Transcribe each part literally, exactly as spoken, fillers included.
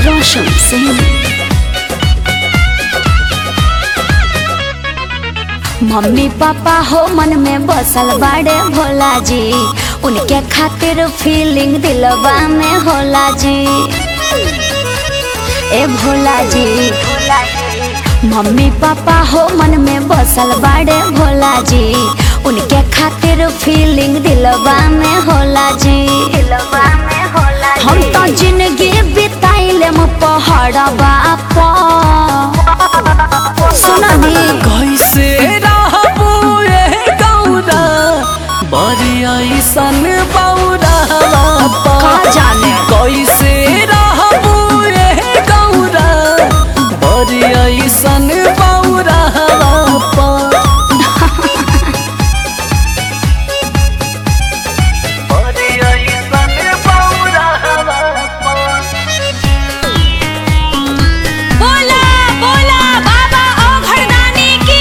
Roshan Singh. Mummy papa हो मन में बसल बाड़े भोला जी, उनके खातिर फीलिंग दिलवा में होला जी। ए भोला जी, मम्मी पापा हो मन में बसल बाड़े भोला जी, उनके खातिर फीलिंग दिलवा में होला जी। दिलवा में होला जी। हम तो जिंदगी बिताइले म पहाड़वा पर। सुनानी कैसे रहबू ए गौरा बरिया सन बौरा का जाने कैसे रहबू ए गौरा बरिया सन बौरा बोला बोला बाबा औघड़दानी की।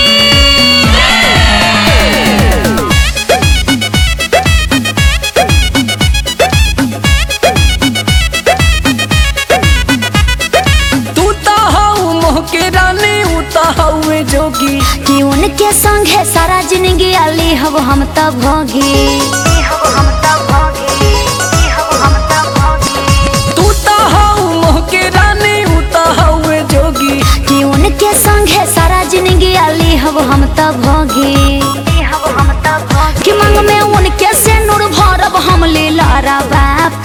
तू तो हऊ मोह के रानी ऊ तो हऊ जोगी कि उनके संग है सारा जिंदगी अली हब हम तब भोगी। तू तो हऊ मोह के रानी ऊ तो हऊ जोगी कि उनके संग है सारा जिंदगी अली हब हम तब भोगी। कि मंग में उनके से नूर भरब हम लीला बाप।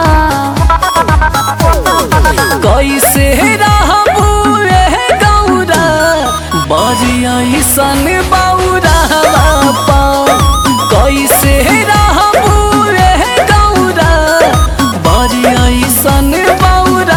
कैसे रहबू ए गौरा बरिया सन बौरा कैसे रहबू ए गौरा बरिया सन बौरा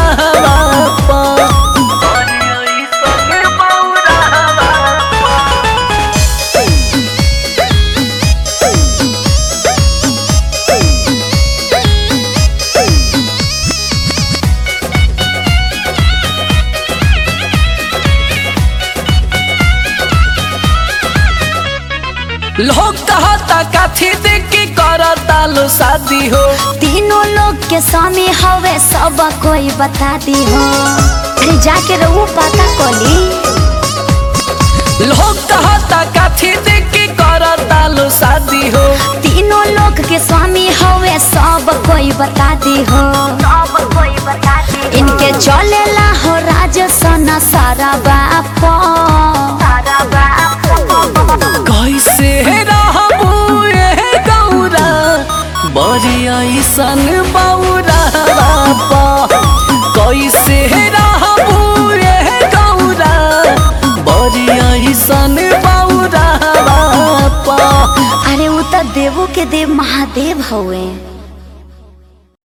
लोग कहता काथी देख के करता लो शादी हो। तीनों लोग के स्वामी हवे सब कोई बता दी हो। अरे जाके रहू पता कोली। लोग कहता काथी देख के करता लो शादी हो। तीनों लोग के स्वामी हवे सब कोई बता दी हो। सब कोई बता दी। इनके चलेला हो राज सना सारा बाप। सारा बाप। कैसे रहबू ए गौरा बरिया सन बौरा कैसे रहबू ए गौरा बरिया सन बौरा अरे वो तो देवों के देव महादेव हवे।